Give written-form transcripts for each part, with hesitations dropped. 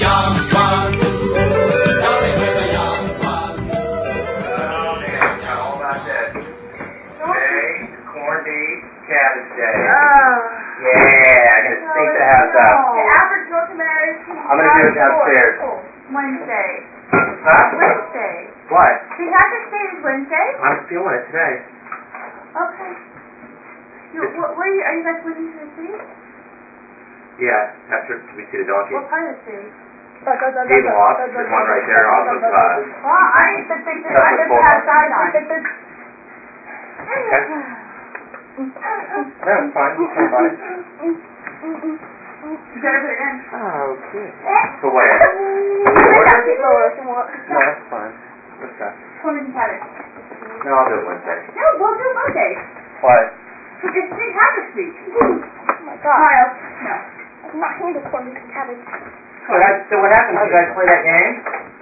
Young ones, jolly with the young ones. Oh man, how about this? Today, corned beef, cabbage day. Yeah, I'm gonna sneak the house up. The average North American. I'm gonna do it downstairs. Wednesday. Huh? Wednesday. What? St. Patrick's Day is Wednesday? I'm feeling it today. Okay. Are you guys leaving to the city? Yeah, after we see the donkey. What part of the city? Game lost. There's one right there off of Well, I just have Zion. Okay. That's fine. Come by. You better put it in. Oh, good. To where? No, that's fine. What's that? Corned and cabbage. No, I'll do it Wednesday. No, we'll do it Monday. What? It's St. Patrick's Week. Oh my god. Miles. No. I'm not handle corned beef and cabbage. So what happened? Did you guys play that game?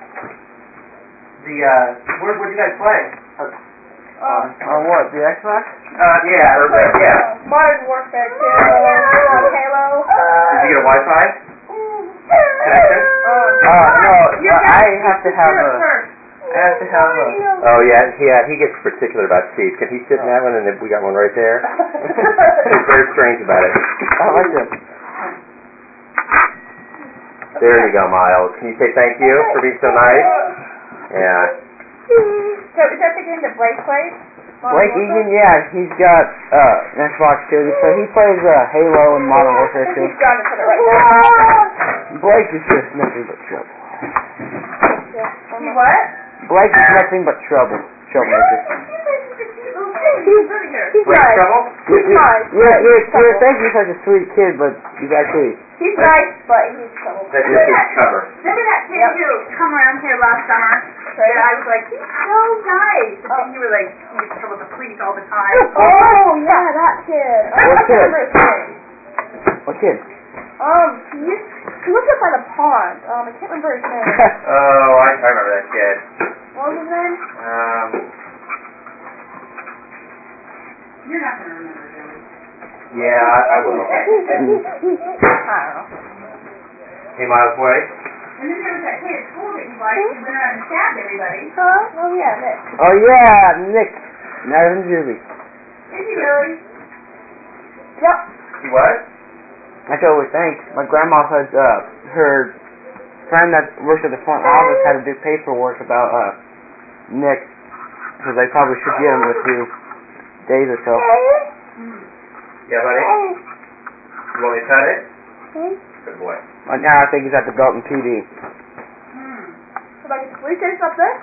Where'd you guys play? On what, the Xbox? Yeah. Modern Warfare 2, Halo. Did you get a Wi-Fi connection? No, I have to have a... Oh yeah, he gets particular about seats. Can he sit in that one and we got one right there? He's very strange about it. I like it. There you go, Miles. Can you say thank you for being so nice? Yeah. So is that the game that Blake plays? Blake Egan, yeah, he's got an Xbox too, so he plays Halo and Modern Warfare 2. He's trying to put it right now. Blake is just nothing but trouble. He what? Blake is nothing but trouble. Troublemaker. He's really good. He's Blake nice. trouble? He's nice. You think he's such a sweet kid, but he's actually... He's nice, but he's trouble. That's just his cover. Remember that kid who come around here last summer? That I was like, he's so nice. And then you were like, he was trouble with the police all the time. Oh, yeah, that kid. What kid? remember his name. What kid? He lives up by the pond. I can't remember his name. Oh, I remember that kid. What was his name? You're not going to remember, Joey. Yeah, I will. I don't know. Hey, Miles, wait. And then there was that kid at school that you liked who went around and stabbed everybody. Huh? Oh, yeah, Nick. Oh yeah, Nick. Nevin Julie. Is he really? Yep. He what? That's what we think. My grandma said her friend that works at the front office had to do paperwork about Nick, because they probably should get him in a few days or so. Yeah, buddy? You want me to cut it? Good boy. Right now I think he's at the Dalton PD. So I get the police station up there?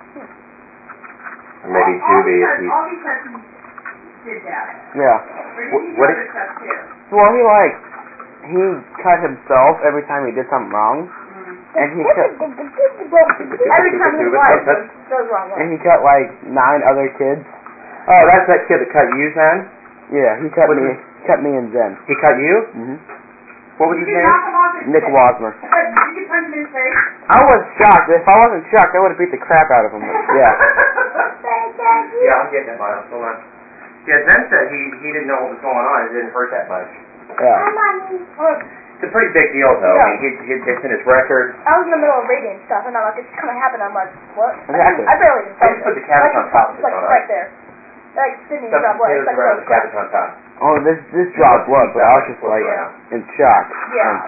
Maybe Judy if he... All because he did that. Yeah. Or did he do What other stuff too? Well, he cut himself every time he did something wrong. And he cut... Every time his wife goes wrong way. And he cut like 9 other kids. Oh, that's that kid that cut you, Zen? Yeah, he cut me and Zen. He cut you? What was his Did you name? knock him off his Nick face? Wasmer. Did you punch him in his face? I was shocked. If I wasn't shocked, I would have beat the crap out of him. Yeah. Yeah, I'm getting it, Miles. Hold on. Yeah, Zen said he didn't know what was going on. It didn't hurt that much. Yeah. It's a pretty big deal, though. I mean, it's in his record. I was in the middle of reading stuff, and I'm like, it's gonna happen. I'm like, what? Exactly. I barely even They just put the cabbage on top of it, like all right right? there. Like Sydney's Stuff job was. potatoes Like around the cabbage on top. Oh, this dropped blood, but I was just like in shock. Yeah.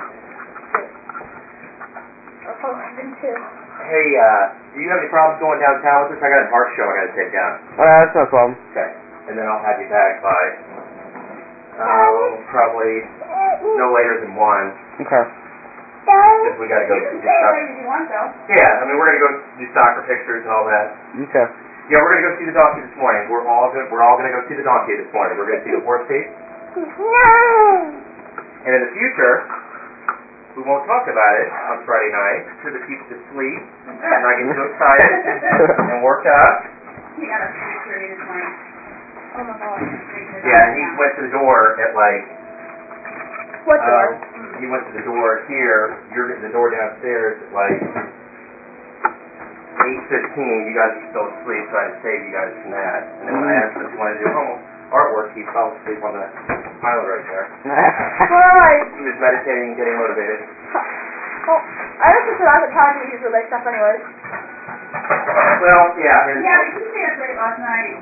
Oh, I've been too. Hey, do you have any problems going downtown with us? I got an art show I got to take down. That's no problem. Okay. And then I'll have you back by, probably no later than 1. Okay. Because we got to go You do can stay as stuff. late as you want, though. Yeah, I mean, we're going to go do soccer pictures and all that. Okay. Yeah, we're going to go see the donkey this morning. We're all going to go see the donkey this morning. We're going to see the horse thief. And in the future, we won't talk about it on Friday night because it keeps us asleep and I get too excited and worked up. He got a free period this morning. Oh my god. Yeah, and he went to the door at like... What door? He went to the door here. You're getting the door downstairs at like 8:15. You guys are still asleep, so I had to save you guys from that. And then when I asked him if he wanted to do home artwork, he fell asleep on the island right there. Hi. He was meditating and getting motivated. Oh. I just said I was telling you usually late stuff anyways. Well, yeah. Yeah, but he stayed up late last night.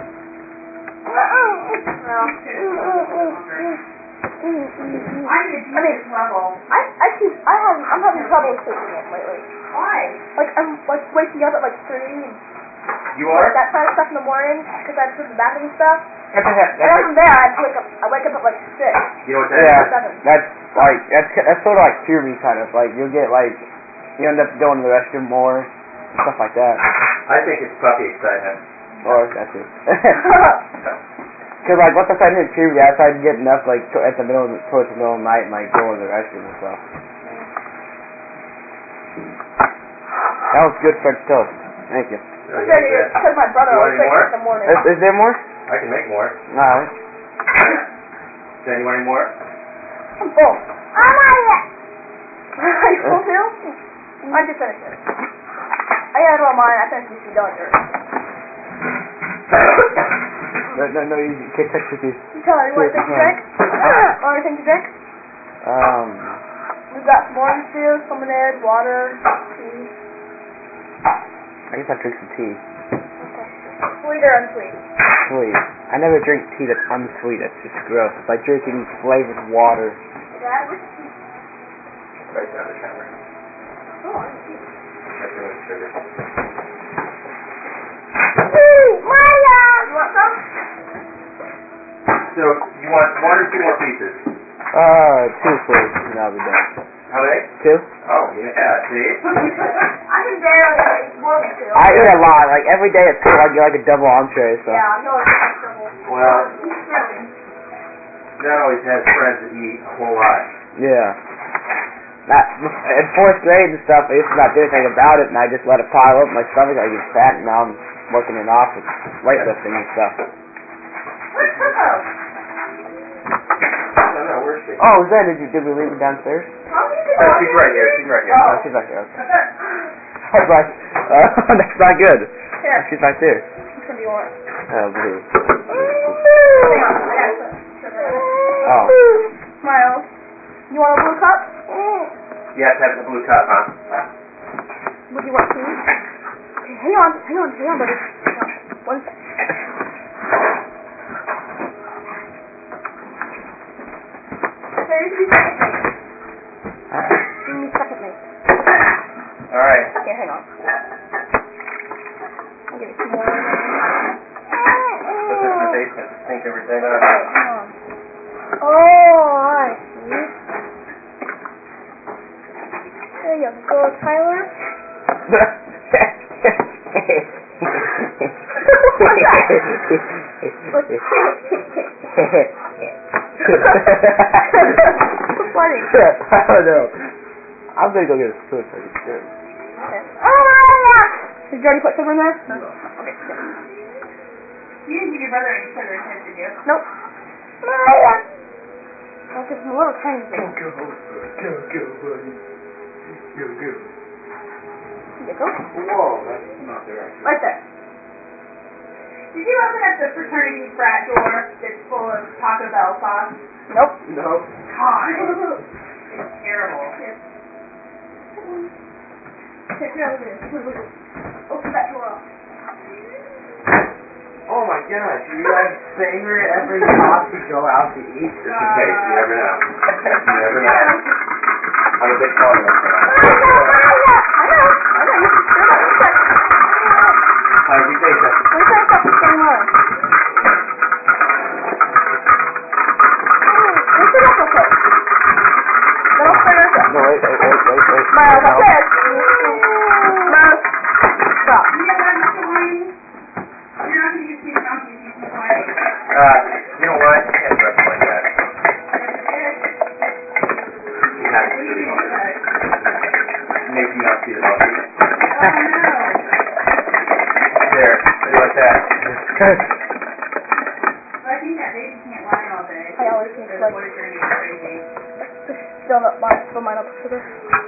I need to do this level. I'm having trouble sleeping in lately. Why? Like, I'm like waking up at like 3 and You are? that kind of stuff in the morning because I have to do the bathroom and stuff. That's And then from there, I wake up at like 6. You know what that yeah, is? that's sort of like puberty kind of. Like, you'll get like, you end up going to the restroom more, stuff like that. I think it's puppy excitement. Or that's it. Because, like, once I started hitting puberty, I started getting up, like, towards the middle of the night and, like, going to the restroom and stuff. That was good French toast. Thank you. Because my brother You want always any wakes more? up in the morning. Is there more? I can make more. Alright. Jen, you want any more? I'm full. I'm not yet. Are you full too? I just finished it. I ate all mine. I finished this done yours. No, you can't touch your teeth. Charlie, you want anything to drink? Want anything to drink? We've got some orange juice, lemonade, water, tea. I guess I'll drink some tea. Okay. Sweet or unsweet? Sweet. I never drink tea that's unsweet. That's just gross. It's like drinking flavored water. Dad, what's tea? Right down the counter. Oh, I see. That's too much sugar. Maya! You want some? So, you want 1 or 2 more pieces? 2 please, and I'll be done. How many? 2? Oh, yeah, see? I can barely eat more than 2. I eat a lot. Like, every day at school, I get like a double entree, so. Yeah, I know it's trouble. Well, Jen always has friends that eat a whole lot. Yeah. In 4th grade and stuff, I used to not do anything about it, and I just let it pile up in my stomach. I get fat, and now I'm working it off with weightlifting and stuff. Where's Coco? I don't know, where's she? Oh, Zen, did we leave her downstairs? Oh, she's right here, she's right here. Oh, she's right there, okay. I was like, that's not good. Here. She's right there. Which one do you want? Blue. Hang on, I got some sugar. Oh. Miles, you want a blue cup? You have to have the blue cup, huh? Would you want tea? Okay, hang on, buddy. One sec. Okay, you can be second mate. You can be second mate. Alright. Okay, hang on. I'll give you some more. This is the basement to sink everything up. Okay, hang on. Oh, I see. There you go, Tyler. What's funny? I don't know. I'm gonna go get a spoon so I can do it. Okay. Oh, did you already put sugar in there? No. Okay, good. You didn't give your brother any sugar, did you? Nope. Maya. I'll give him a little tiny bit. Go, buddy. Go. Here you go. Whoa, that's not there. Right there. Did you open up the fraternity frat door that's full of Taco Bell sauce? Nope. No. God. It's terrible. Here, look at this. Look. Open that door up. Oh my gosh, you guys savor every time you go out to eat? Just in case, you never know. You never know. I'm a big fan of that. I know. You can stir that. One sec. How do you think that? Let me try something getting low. Let's do that real quick. Then I'll stir this up. No, wait. Miles, watch this. Miles, stop. You know what, Mr. Wayne? You're not going to use these monkeys, you can play. You know what? I can't dress like that. You have to see the monkey. Make you not see the monkey. Oh, no. There, how do you like that? I think that baby can't lie all day. I always think Because like what if you're going to get crazy? fill mine up with sugar.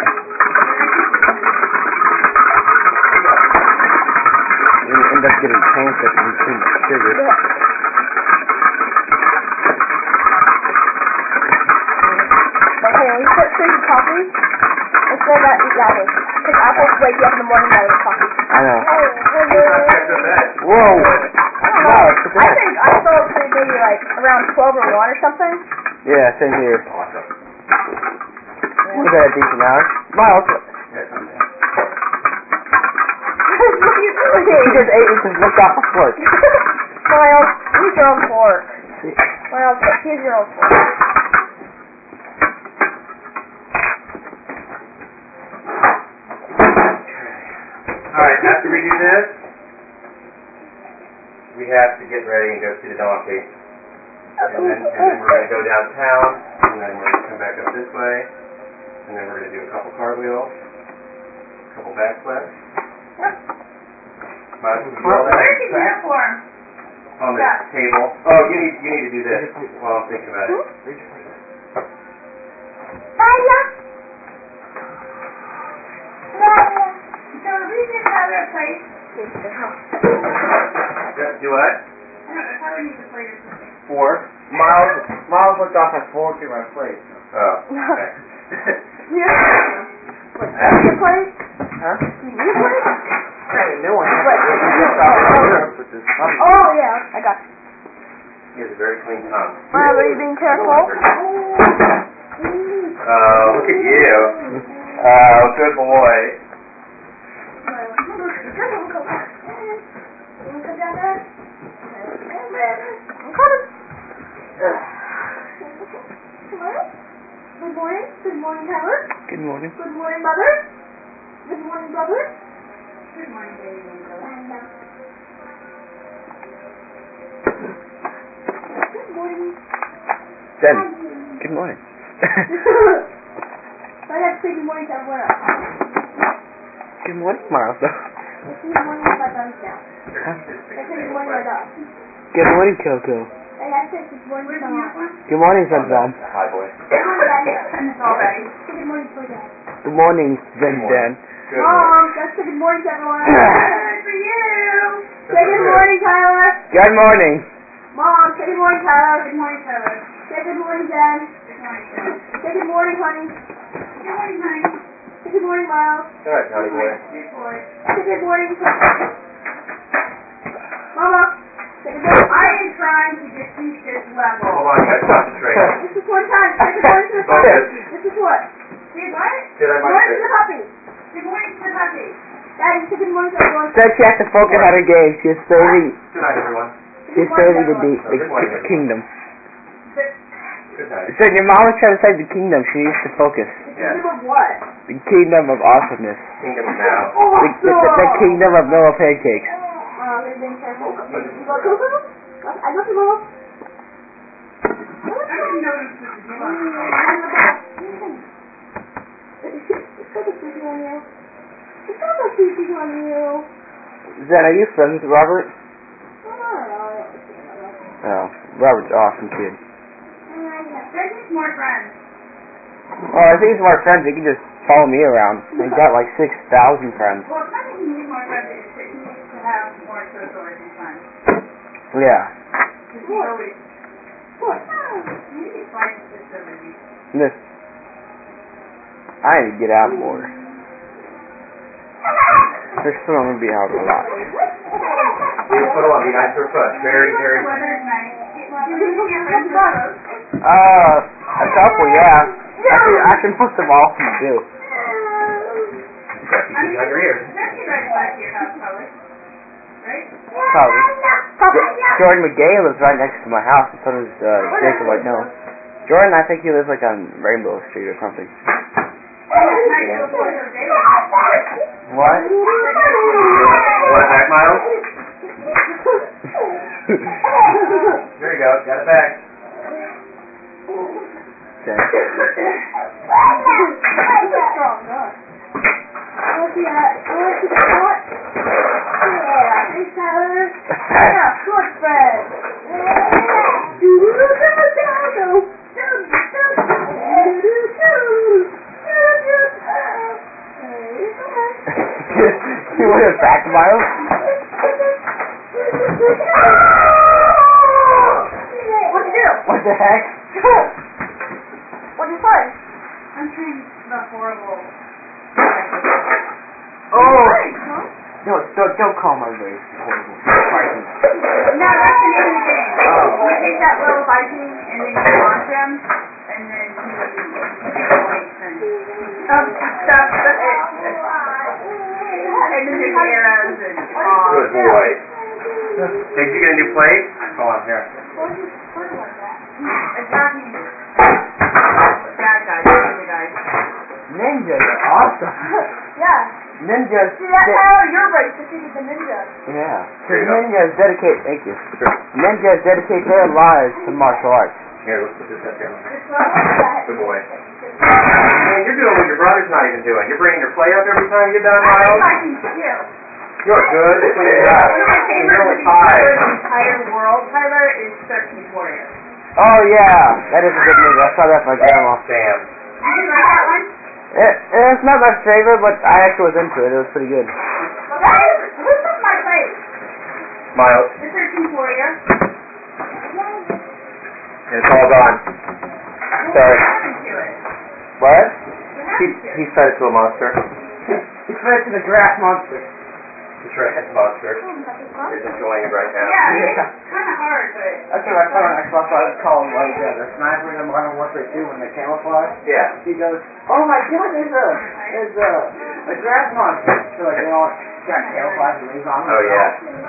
You end up getting cancer from too much sugar. Yeah. But hey, when you start drinking coffee, it's They gotta eat apples. Because apples wake you up in the morning by coffee. I know. Check the bed. Whoa. I don't know. Wow, it's I think I fell asleep maybe like around 12 or 1 or something. Yeah, same here. Awesome. Went to bed a decent hour. Miles, Yeah, come down. What are you he doing? just ate and just looked off the fork. Miles, use your own fork. Miles, use your own fork. Alright, after we do this, we have to get ready and go see the donkey. And then we're going to go downtown, and then we're going to come back up this way, and then we're going to do a couple cartwheels, a couple backflips. Might as well do all that Where's his uniform? on the table. Oh, you need to do this while I'm thinking about it. So we just have a plate. Do what? I don't know if I would need a plate or something. Four. Miles looked off at fork in my plate. Oh, okay. What, your plate? Huh? You need a plate? No one has Oh, yeah, I got you. He has a very clean tongue. Miles, are you being careful? Oh, look at you. Oh, good boy. I'm coming. Good morning. Good morning, Tyler. Good morning. Good morning, Mother. Good morning, brother. Good morning, baby. Good morning. Jen, good morning. I have to say good morning to everyone else. Good morning, Miles. Good morning to my dogs now. Huh? I say good morning to my dog. Good morning, Coco. I have to say good morning to my mom. Good morning, Sunshine. Hi, boy. Good morning, Daddy. And it's all ready. Say good morning to my dad. Good morning, Jen. Good Mom, morning. let's say good morning to everyone. Good for you. Say good morning, Tyler. Good morning. Mom, say good morning, Tyler. Good morning, Tyler. Say good morning, Jen. Good morning, Jen. Say good morning, honey. Good morning, honey. Say good morning, Miles. All right, Tony boy. Good boy. Say good morning, Mama. Say good morning. I am trying to defeat this level. Hold on, you gotta concentrate. This is one time. Say good morning to the puppy. This is what? Did what? Did I Good morning to mic the puppy. Good morning to the puppy. Daddy, say good morning to everyone. Said she has to focus on her game. She is serving. Good night, everyone. She is serving the kingdom. Good night. Said your mom was trying to save the kingdom. She needs to focus. Yeah. Kingdom of what? The kingdom of awesomeness. Kingdom now. The kingdom of Noah pancakes. They've been careful. You want Coco? I love you, Mom. I didn't know this was a deal. It's got the sleeping on you. It's got the sleeping on you. Zen, are you friends with Robert? Oh, Oh, Robert's an awesome kid. Greg needs more friends. Well, I think he's more friends. He can just follow me around. He's got like 6,000 friends. Well, it's not that he needs more friends, it's that he needs to have more socializing fun. Yeah. Because he always... Maybe his life is just so busy. This. I need to get out more. There's still going to be out a lot. Please put on, be nice to her foot. Very, very. The weather's nice. Do you think your friends are close? A couple, yeah. Actually, most of all of them do. You keep it on your ears. That's you right back to your house, probably. Right? Probably. Jordan McGay lives right next to my house, and so does Jacob Whitnell. Jordan, I think he lives like on Rainbow Street or something. What? Want it back, Miles? There you go. Got it back. Okay. You want it back, Miles? What'd you do? What the heck? What'd you find? I'm trying the horrible No, don't call my race horrible. Fighting. No, that's the name of the game. Oh. You take that little Viking and then you launch him, and then he get points and stuff. That's it. And then there's the arrows and Good boy. Hey, you get a new plate? Hold on, here. attacking bad guys, ninja guys. Ninjas are awesome. Yeah. Ninjas. See, that's how your race defeated the ninja. Yeah. Ninjas dedicate. Thank you. Ninjas dedicate their lives to martial arts. Here, let's put this up here. That. Good boy. Man, you're doing what your brother's not even doing. You're bringing your plate up every time you get done, I like Miles? Vikings too. You're good. That's what you got. One of my You're favorite only movies ever five. in the entire world, Tyler, is 13th Warrior. Oh yeah, that is a good movie. I saw that with my grandma. Sam. Did you like that one? It's not my favorite, but I actually was into it. It was pretty good. Who's up my plate? Miles. The 13th Warrior. And it's all gone. Sorry. What happened to it? What? What happened to it? He fed it to a monster. He fed to the grass monster. The trash monster. He's enjoying it right now. Yeah, it's kind of hard, but... That's what I found on Xbox. I would call them like the sniper in the Modern Warfare 2 when they camouflage. Yeah. He goes, oh my god, there's a grass monster. So like they all got camouflage and leaves on them. Oh, yeah.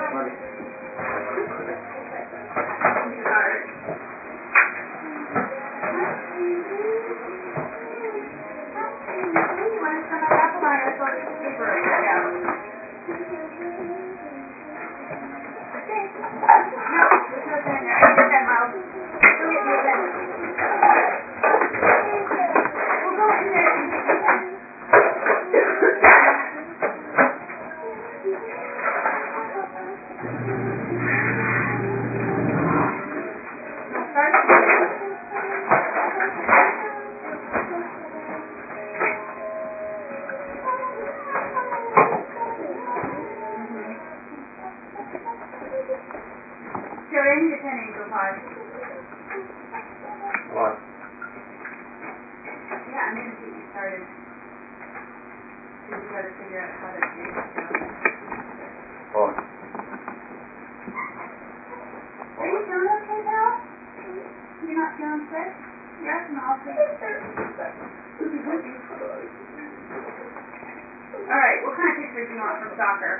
Alright, what kind of pictures do you want from soccer?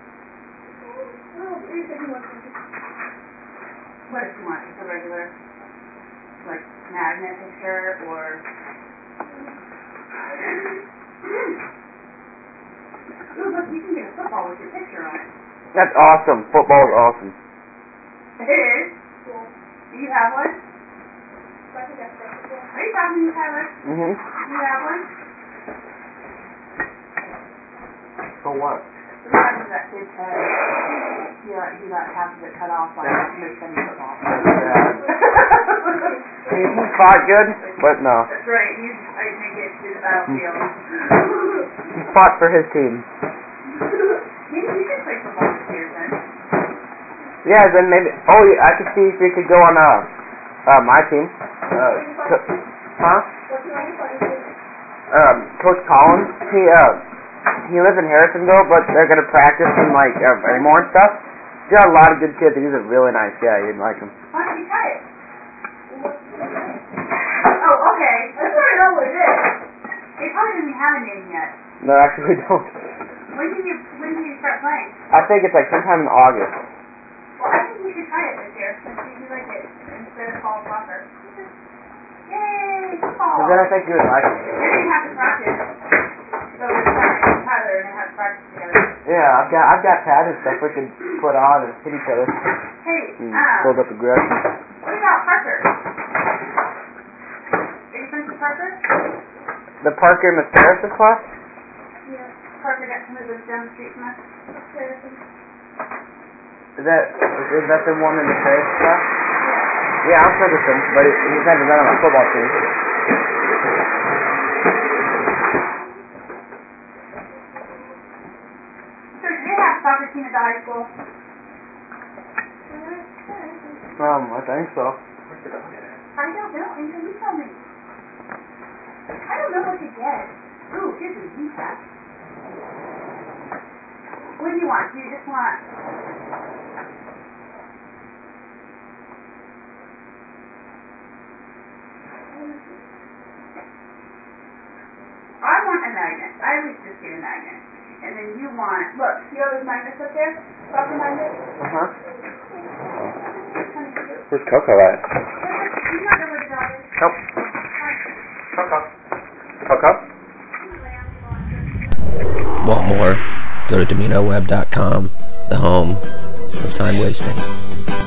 What if you want? Just a regular, like, magnet picture, or... Ooh, look, you can get a football with your picture on it. That's awesome. Football is awesome. It is? Yeah. Do you have one? Are you talking to me, Tyler? Mm-hmm. Do you have one? For what? What happened to that kid's head? He got half of it cut off by mid-penny football. That's bad. He fought good, but no. That's right, he's fighting to get to the battlefield. He fought for his team. Maybe you should play football this year, then. Yeah, then maybe. Oh, yeah, I could see if we could go on my team. Coach Collins. He lives in Harrisonville, but they're gonna practice in like Raymore and stuff. He's got a lot of good kids, and he's a really nice guy. You'd like him. Why don't you try it? Oh, okay. That's what I know what it is. It probably doesn't have a name yet. No, actually, we don't. When do you start playing? I think it's like sometime in August. Well, I think you should try it this year and see if you like it instead of fall soccer. Yay! Football! But then I think you would like it. Then you have to practice. So it's Tyler and they have to practice together. Yeah, I've got pads and stuff we could put on and hit each other. Hey, Build up aggression. what about Parker? Are you friends with Parker? The Parker and Miss Harrison class? Yeah. Parker got some of those down the street from us. Is that the one in the Harrison class? Yeah. Yeah, I'm friends with him, but he's never been on my football team. So did they have a soccer team at the high school? I think so. I don't know until you tell me. I don't know what to get. Ooh, here's a Z-pack. When you want? Do you just want... I want a magnet. I always just get a magnet. And then you want... Look, see all those magnets up there? Soccer magnets? Uh-huh. Kind of cute. Where's Coco at? You not know where the dog is? Nope. Coco. Coco? Want more? Go to DominoWeb.com, the home of time wasting.